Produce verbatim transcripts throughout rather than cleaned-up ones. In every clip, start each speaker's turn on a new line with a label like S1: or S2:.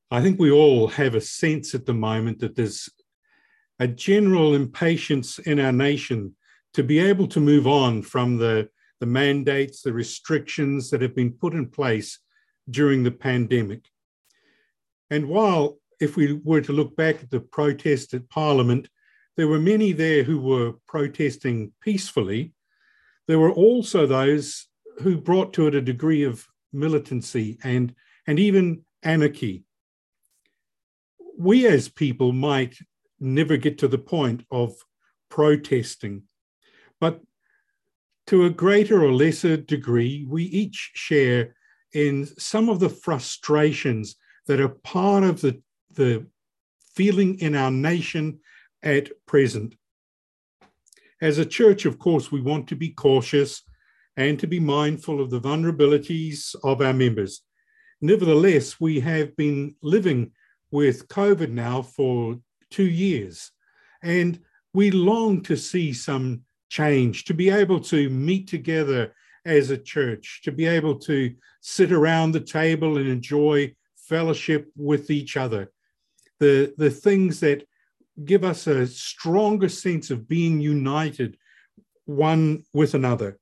S1: I think we all have a sense at the moment that there's a general impatience in our nation to be able to move on from the, the mandates, the restrictions that have been put in place during the pandemic. And while, if we were to look back at the protest at Parliament, there were many there who were protesting peacefully, there were also those who brought to it a degree of militancy and, and even anarchy. We as people might never get to the point of protesting, but to a greater or lesser degree, we each share in some of the frustrations that are part of the, the feeling in our nation at present. As a church, of course, we want to be cautious and to be mindful of the vulnerabilities of our members. Nevertheless, we have been living with COVID now for two years, and we long to see some change, to be able to meet together as a church, to be able to sit around the table and enjoy fellowship with each other. The, the things that give us a stronger sense of being united one with another.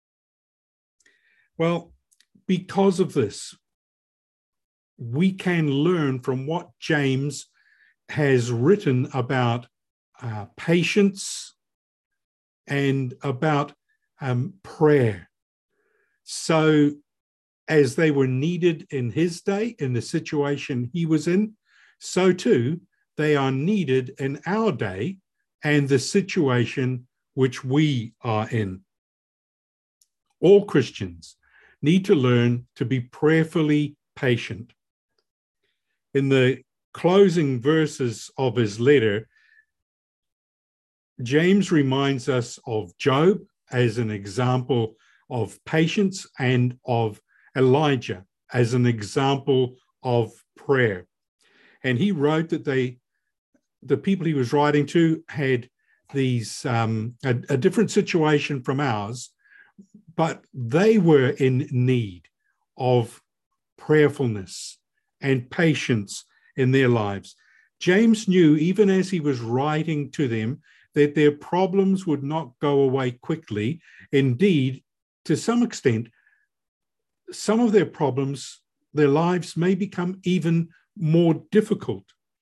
S1: Well, because of this, we can learn from what James has written about uh, patience and about um, prayer. So, as they were needed in his day, in the situation he was in, so too they are needed in our day and the situation which we are in. All Christians need to learn to be prayerfully patient. In the closing verses of his letter, James reminds us of Job as an example of patience and of Elijah as an example of prayer. And he wrote that they, the people he was writing to had these um, a, a different situation from ours, but they were in need of prayerfulness and patience in their lives. James knew, even as he was writing to them, that their problems would not go away quickly. Indeed, to some extent, some of their problems, their lives may become even more difficult.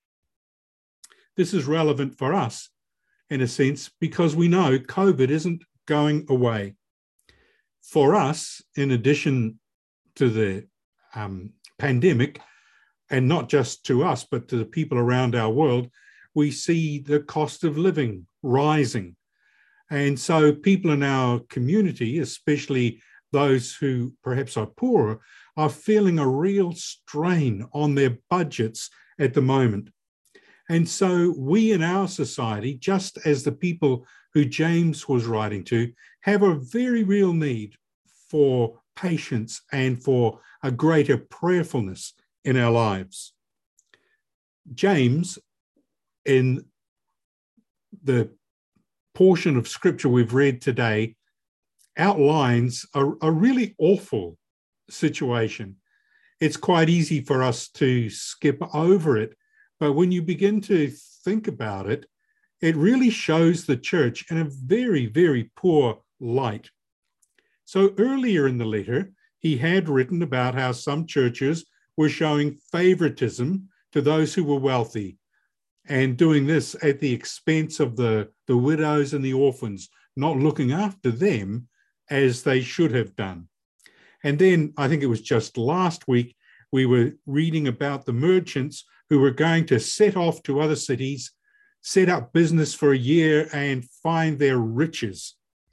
S1: This is relevant for us, in a sense, because we know COVID isn't going away. For us, in addition to the um, pandemic, and not just to us, but to the people around our world, we see the cost of living rising. And so people in our community, especially those who perhaps are poorer, are feeling a real strain on their budgets at the moment. And so we in our society, just as the people who James was writing to, have a very real need for patience and for a greater prayerfulness in our lives. James, in the portion of scripture we've read today, outlines a, a really awful situation. It's quite easy for us to skip over it, but when you begin to think about it, it really shows the church in a very, very poor light. So earlier in the letter, he had written about how some churches were showing favoritism to those who were wealthy and doing this at the expense of the, the widows and the orphans, not looking after them as they should have done. And then I think it was just last week, we were reading about the merchants who were going to set off to other cities, set up business for a year and find their riches.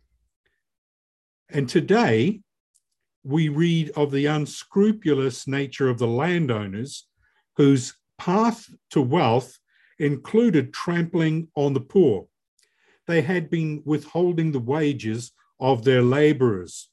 S1: And today, we read of the unscrupulous nature of the landowners whose path to wealth included trampling on the poor. They had been withholding the wages of their laborers.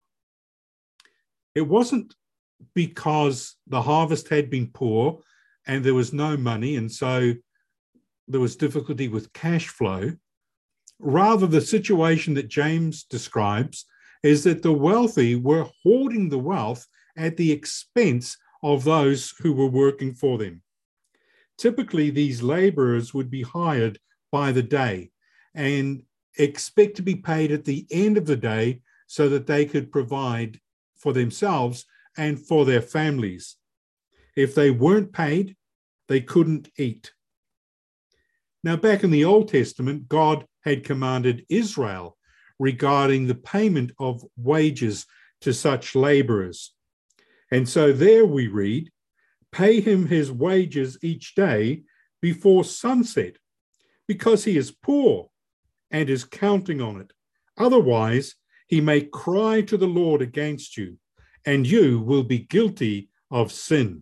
S1: It wasn't because the harvest had been poor and there was no money, and so there was difficulty with cash flow. Rather, the situation that James describes is that the wealthy were hoarding the wealth at the expense of those who were working for them. Typically, these laborers would be hired by the day and expect to be paid at the end of the day so that they could provide for themselves and for their families. If they weren't paid, they couldn't eat. Now, back in the Old Testament, God had commanded Israel regarding the payment of wages to such laborers. And so there we read, "Pay him his wages each day before sunset, because he is poor and is counting on it. Otherwise, he may cry to the Lord against you, and you will be guilty of sin."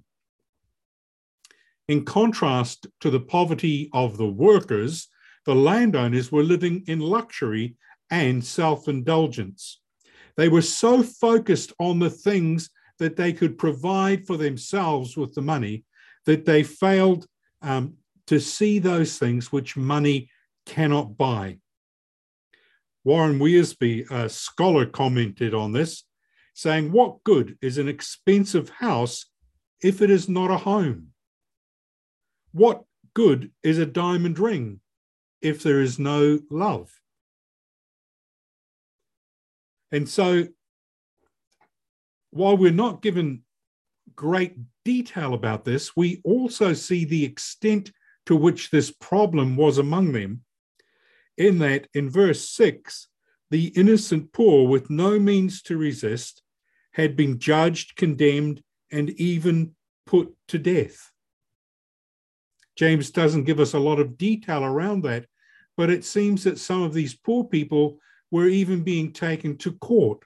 S1: In contrast to the poverty of the workers, the landowners were living in luxury and self-indulgence. They were so focused on the things that they could provide for themselves with the money that they failed um, to see those things which money cannot buy. Warren Wiersbe, a scholar, commented on this, saying, "What good is an expensive house if it is not a home? What good is a diamond ring if there is no love?" And so, while we're not given great detail about this, we also see the extent to which this problem was among them, in that in verse six, the innocent poor with no means to resist had been judged, condemned, and even put to death. James doesn't give us a lot of detail around that, but it seems that some of these poor people were even being taken to court.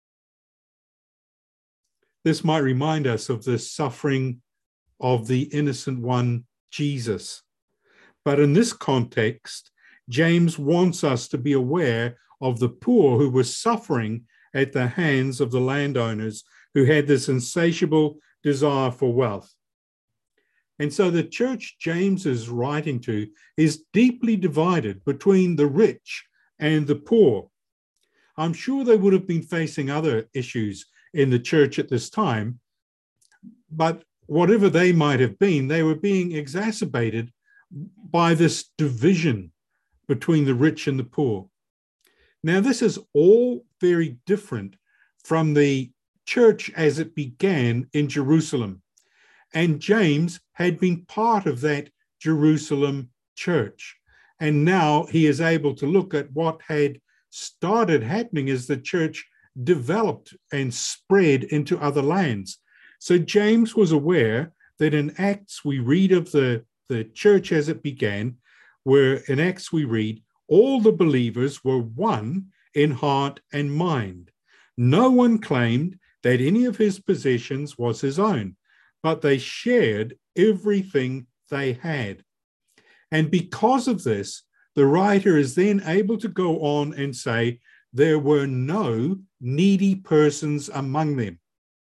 S1: This might remind us of the suffering of the innocent one, Jesus. But in this context, James wants us to be aware of the poor who were suffering at the hands of the landowners who had this insatiable desire for wealth. And so the church James is writing to is deeply divided between the rich and the poor. I'm sure they would have been facing other issues in the church at this time, but whatever they might have been, they were being exacerbated by this division between the rich and the poor. Now, this is all very different from the church as it began in Jerusalem. And James had been part of that Jerusalem church. And now he is able to look at what had started happening as the church developed and spread into other lands. So James was aware that in Acts we read of the, the church as it began, where in Acts we read, all the believers were one in heart and mind. No one claimed that any of his possessions was his own, but they shared everything they had. And because of this, the writer is then able to go on and say, there were no needy persons among them.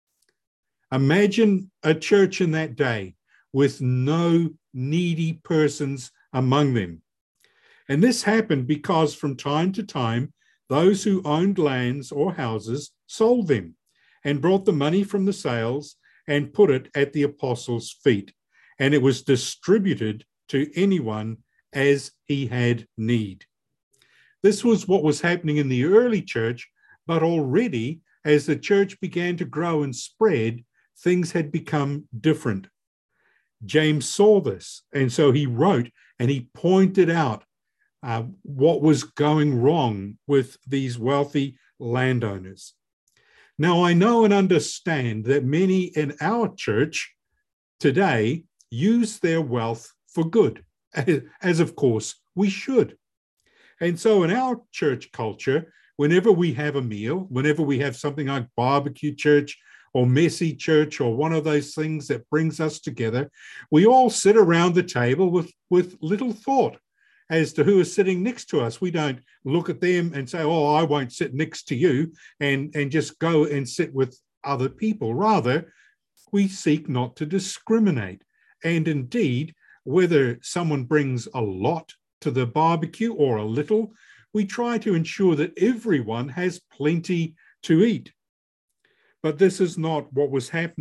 S1: Imagine a church in that day with no needy persons among them. And this happened because from time to time, those who owned lands or houses sold them and brought the money from the sales and put it at the apostles' feet. And it was distributed to anyone as he had need. This was what was happening in the early church, but already as the church began to grow and spread, things had become different. James saw this, and so he wrote and he pointed out uh, what was going wrong with these wealthy landowners. Now, I know and understand that many in our church today use their wealth for good, as, as of course we should. And so in our church culture, whenever we have a meal, whenever we have something like barbecue church or messy church or one of those things that brings us together, we all sit around the table with, with little thought as to who is sitting next to us. We don't look at them and say, oh, I won't sit next to you, and, and just go and sit with other people. Rather, we seek not to discriminate. And indeed, whether someone brings a lot to the barbecue or a little, we try to ensure that everyone has plenty to eat. But this is not what was happening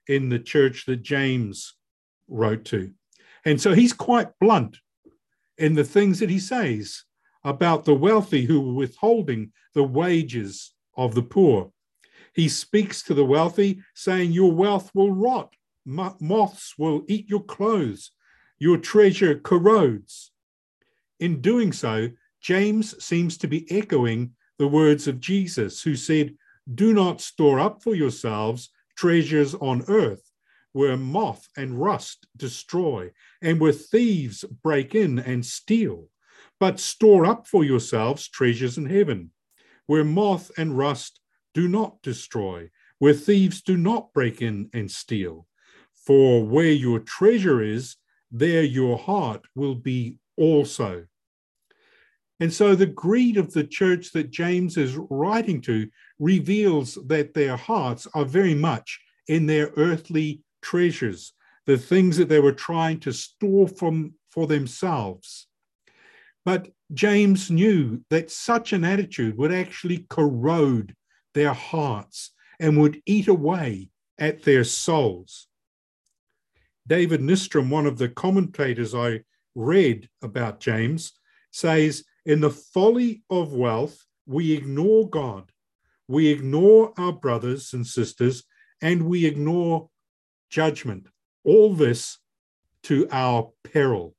S1: in the church that James wrote to. And so he's quite blunt in the things that he says about the wealthy who were withholding the wages of the poor. He speaks to the wealthy saying, your wealth will rot, moths will eat your clothes, your treasure corrodes. In doing so, James seems to be echoing the words of Jesus, who said, do not store up for yourselves treasures on earth, where moth and rust destroy, and where thieves break in and steal. But store up for yourselves treasures in heaven, where moth and rust do not destroy, where thieves do not break in and steal. For where your treasure is, there your heart will be also. And so the greed of the church that James is writing to reveals that their hearts are very much in their earthly treasures, the things that they were trying to store from for themselves. But James knew that such an attitude would actually corrode their hearts and would eat away at their souls. David Nystrom, one of the commentators I read about James, says, in the folly of wealth, we ignore God, we ignore our brothers and sisters, and we ignore judgment. All this to our peril.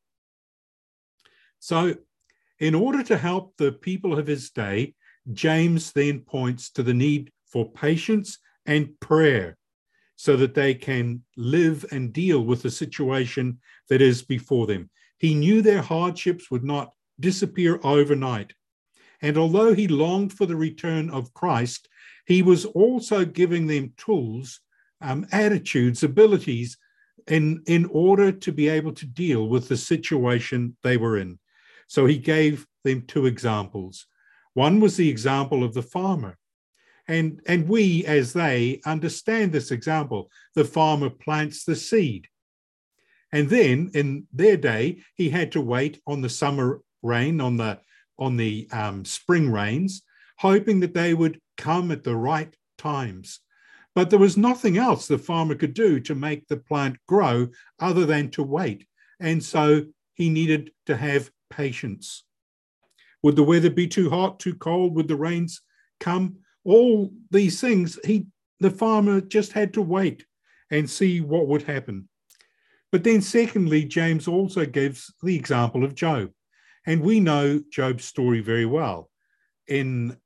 S1: So, in order to help the people of his day, James then points to the need for patience and prayer so that they can live and deal with the situation that is before them. He knew their hardships would not disappear overnight. And although he longed for the return of Christ, he was also giving them tools, um, attitudes, abilities in, in order to be able to deal with the situation they were in. So he gave them two examples. One was the example of the farmer. And, and we, as they, understand this example. The farmer plants the seed. And then in their day, he had to wait on the summer rain, on the, on the um, spring rains, hoping that they would come at the right times. But there was nothing else the farmer could do to make the plant grow other than to wait. And so he needed to have patience. Would the weather be too hot, too cold? Would the rains come? All these things, he, the farmer just had to wait and see what would happen. But then secondly, James also gives the example of Job. And we know Job's story very well. In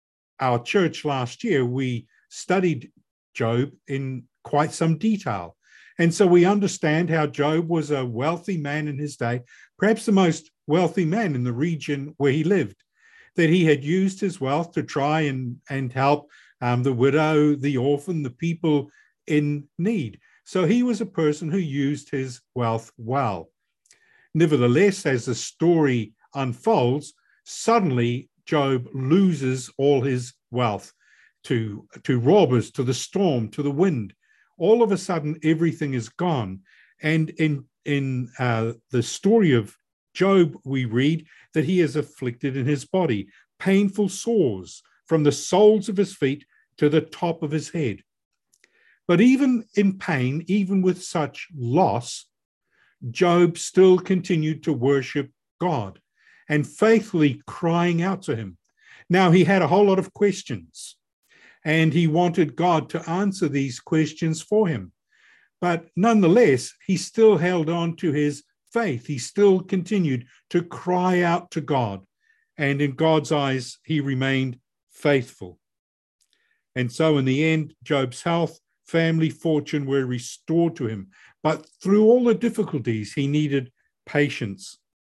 S1: our church last year, we studied Job in quite some detail. And so we understand how Job was a wealthy man in his day, perhaps the most wealthy man in the region where he lived, that he had used his wealth to try and, and help um, the widow, the orphan, the people in need. So he was a person who used his wealth well. Nevertheless, as the story unfolds, suddenly Job loses all his wealth to, to robbers, to the storm, to the wind. All of a sudden, everything is gone. And in, in uh, the story of Job, we read that he is afflicted in his body, painful sores from the soles of his feet to the top of his head. But even in pain, even with such loss, Job still continued to worship God and faithfully crying out to him. Now, he had a whole lot of questions, and he wanted God to answer these questions for him. But nonetheless, he still held on to his faith. He still continued to cry out to God, and in God's eyes, he remained faithful. And so in the end, Job's health, family, fortune were restored to him. But through all the difficulties, he needed patience.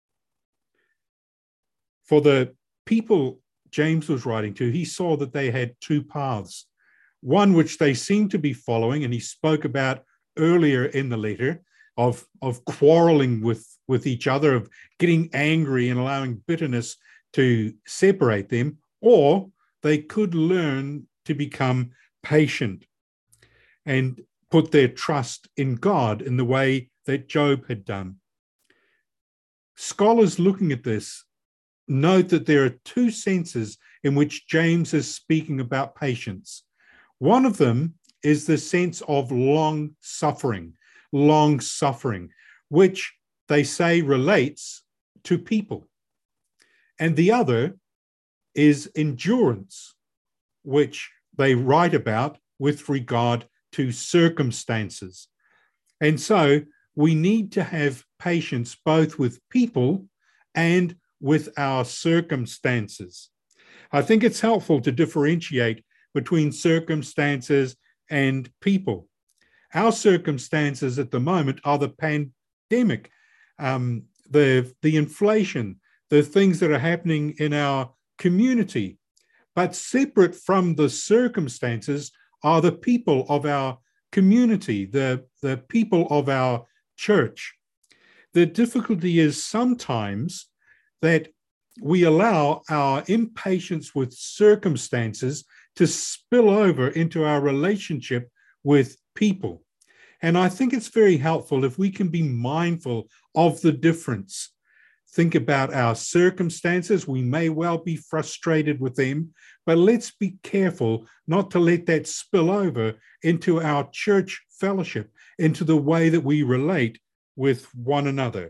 S1: For the people James was writing to, he saw that they had two paths, one which they seemed to be following, and he spoke about earlier in the letter, of, of quarreling with, with each other, of getting angry and allowing bitterness to separate them, or they could learn to become patient and put their trust in God in the way that Job had done. Scholars looking at this note that there are two senses in which James is speaking about patience. One of them is the sense of long suffering, long suffering, which they say relates to people. And the other is endurance, which they write about with regard to circumstances. And so we need to have patience both with people and with our circumstances. I think it's helpful to differentiate between circumstances and people. Our circumstances at the moment are the pandemic, um, the, the inflation, the things that are happening in our community. But separate from the circumstances are the people of our community, the, the people of our church. The difficulty is sometimes that we allow our impatience with circumstances to spill over into our relationship with people. And I think it's very helpful if we can be mindful of the difference. Think about our circumstances. We may well be frustrated with them, but let's be careful not to let that spill over into our church fellowship, into the way that we relate with one another.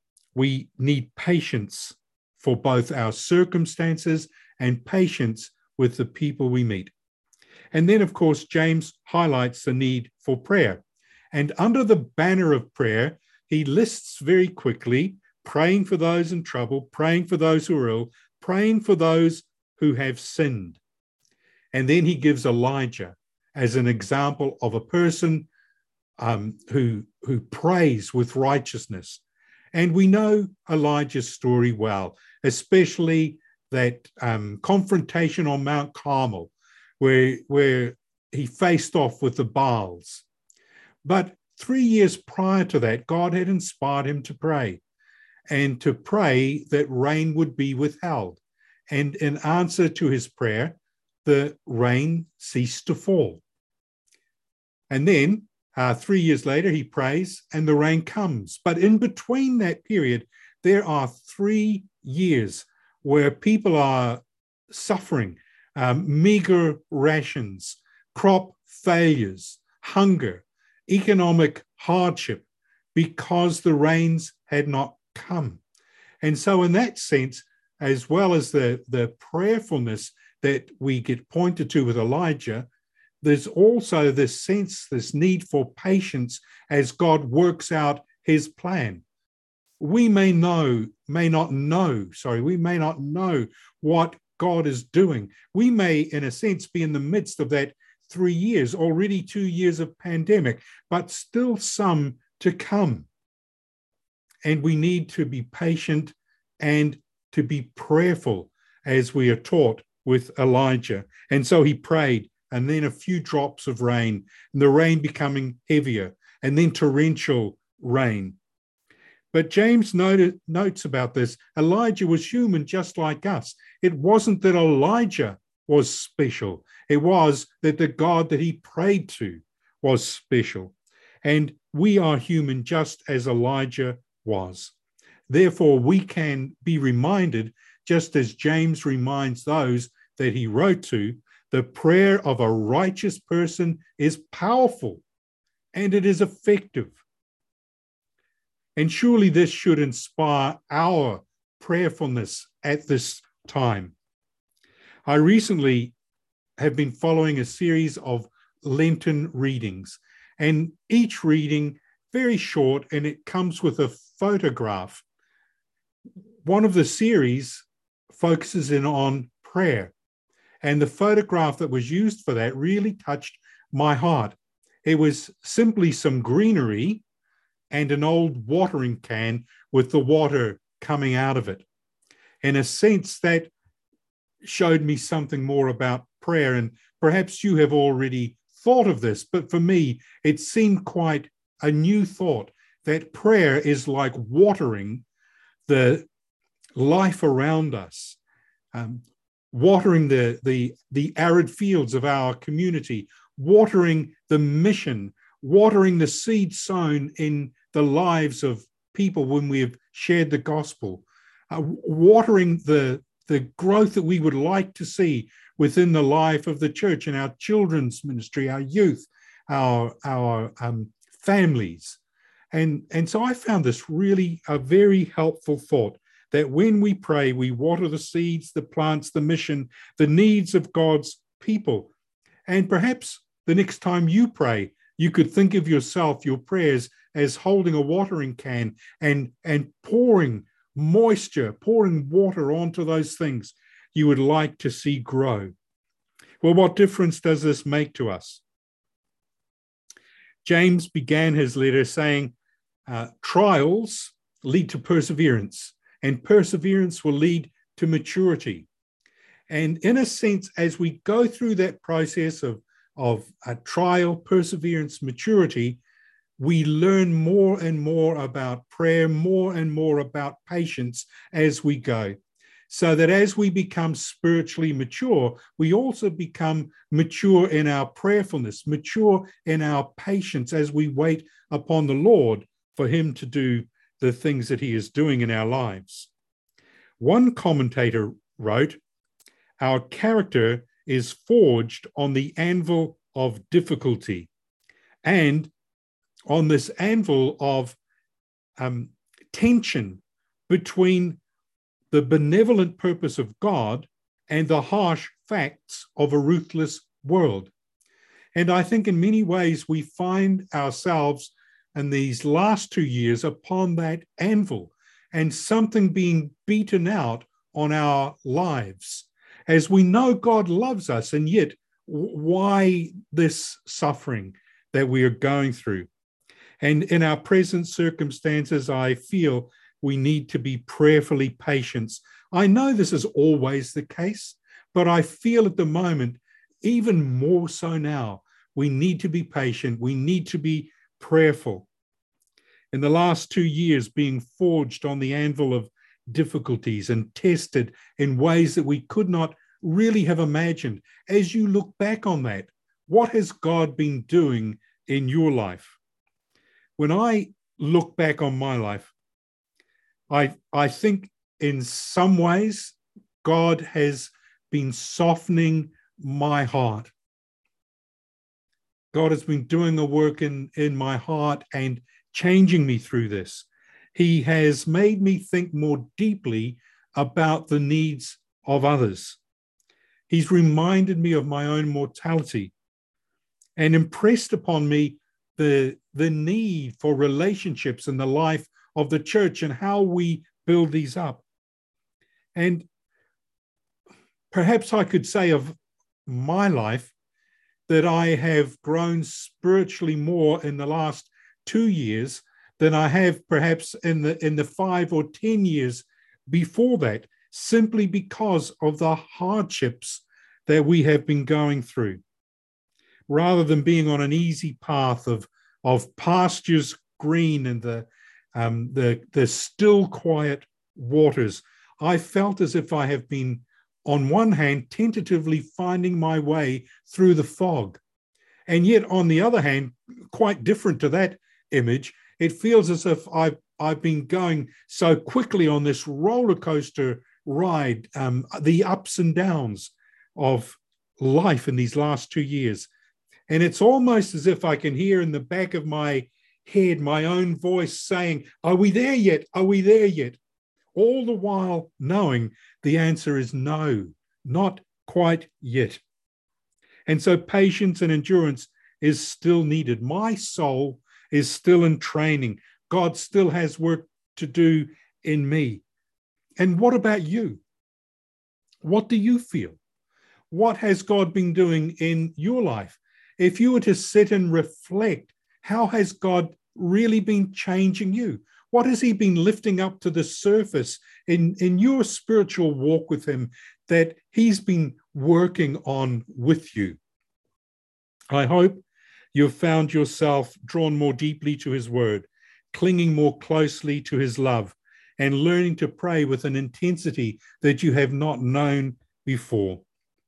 S1: We need patience for both our circumstances and patience with the people we meet. And then, of course, James highlights the need for prayer. And under the banner of prayer, he lists very quickly praying for those in trouble, praying for those who are ill, praying for those who have sinned. And then he gives Elijah as an example of a person um, who, who prays with righteousness. And we know Elijah's story well, especially that um, confrontation on Mount Carmel, where, where he faced off with the Baals. But three years prior to that, God had inspired him to pray, and to pray that rain would be withheld. And in answer to his prayer, the rain ceased to fall. And then uh, three years later, he prays and the rain comes. But in between that period, there are three years where people are suffering, um, meager rations, crop failures, hunger, economic hardship, because the rains had not come. And so in that sense, as well as the, the prayerfulness that we get pointed to with Elijah, there's also this sense, this need for patience as God works out his plan. We may know, may not know, sorry, we may not know what God is doing. We may, in a sense, be in the midst of that three years, already two years of pandemic, but still some to come. And we need to be patient and to be prayerful as we are taught with Elijah. And so he prayed, and then a few drops of rain, and the rain becoming heavier, and then torrential rain. But James noted, notes about this, Elijah was human just like us. It wasn't that Elijah was special. It was that the God that he prayed to was special. And we are human just as Elijah was. Therefore, we can be reminded, just as James reminds those that he wrote to, the prayer of a righteous person is powerful and it is effective. And surely this should inspire our prayerfulness at this time. I recently have been following a series of Lenten readings, and each reading very short, and it comes with a photograph. One of the series focuses in on prayer, and the photograph that was used for that really touched my heart. It was simply some greenery and an old watering can with the water coming out of it. In a sense, that showed me something more about prayer, and perhaps you have already thought of this, but for me, it seemed quite a new thought, that prayer is like watering the life around us, um, watering the, the, the arid fields of our community, watering the mission, watering the seed sown in the lives of people when we have shared the gospel, uh, watering the, the growth that we would like to see within the life of the church and our children's ministry, our youth, our, our um, families. And, and so I found this really a very helpful thought, that when we pray, we water the seeds, the plants, the mission, the needs of God's people. And perhaps the next time you pray, you could think of yourself, your prayers, as holding a watering can and, and pouring moisture, pouring water onto those things you would like to see grow. Well, what difference does this make to us? James began his letter saying, uh, trials lead to perseverance, and perseverance will lead to maturity. And in a sense, as we go through that process of, of a trial, perseverance, maturity, we learn more and more about prayer, more and more about patience as we go. So that as we become spiritually mature, we also become mature in our prayerfulness, mature in our patience as we wait upon the Lord for him to do the things that he is doing in our lives. One commentator wrote, "Our character is forged on the anvil of difficulty, and on this anvil of um, tension between the benevolent purpose of God and the harsh facts of a ruthless world." And I think in many ways we find ourselves in these last two years upon that anvil, and something being beaten out on our lives. As we know God loves us, and yet why this suffering that we are going through? And in our present circumstances, I feel we need to be prayerfully patient. I know this is always the case, but I feel at the moment, even more so now, we need to be patient. We need to be prayerful. In the last two years, being forged on the anvil of difficulties and tested in ways that we could not really have imagined. As you look back on that, what has God been doing in your life? When I look back on my life, I, I think in some ways God has been softening my heart. God has been doing a work in, in my heart and changing me through this. He has made me think more deeply about the needs of others. He's reminded me of my own mortality and impressed upon me the, the need for relationships in the life of the church and how we build these up. And perhaps I could say of my life that I have grown spiritually more in the last two years than I have perhaps in the, in the five or ten years before that, simply because of the hardships that we have been going through. Rather than being on an easy path of, of pastures green and the, um, the, the still quiet waters, I felt as if I have been, on one hand, tentatively finding my way through the fog. And yet, on the other hand, quite different to that image, it feels as if I've, I've been going so quickly on this roller coaster ride, um, the ups and downs of life in these last two years. And it's almost as if I can hear in the back of my head my own voice saying, "Are we there yet? Are we there yet?" All the while knowing the answer is no, not quite yet. And so patience and endurance is still needed. My soul is still in training. God still has work to do in me. And what about you? What do you feel? What has God been doing in your life? If you were to sit and reflect, how has God really been changing you? What has he been lifting up to the surface in, in your spiritual walk with him that he's been working on with you? I hope you've found yourself drawn more deeply to his word, clinging more closely to his love, and learning to pray with an intensity that you have not known before.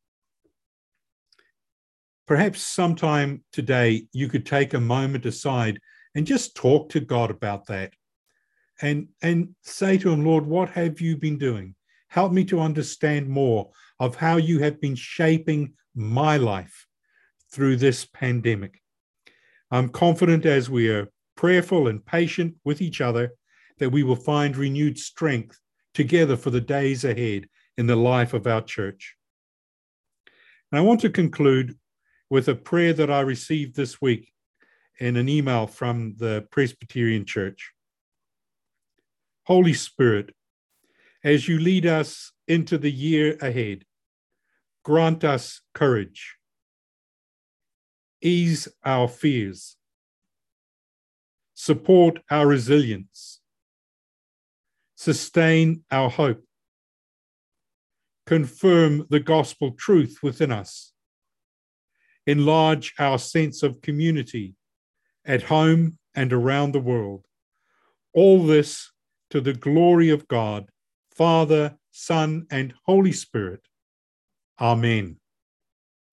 S1: Perhaps sometime today you could take a moment aside and just talk to God about that. And, and say to him, "Lord, what have you been doing? Help me to understand more of how you have been shaping my life through this pandemic." I'm confident as we are prayerful and patient with each other that we will find renewed strength together for the days ahead in the life of our church. And I want to conclude with a prayer that I received this week in an email from the Presbyterian Church. Holy Spirit, as you lead us into the year ahead, grant us courage, ease our fears, support our resilience, sustain our hope, confirm the gospel truth within us, enlarge our sense of community at home and around the world. All this to the glory of God, Father, Son, and Holy Spirit. Amen.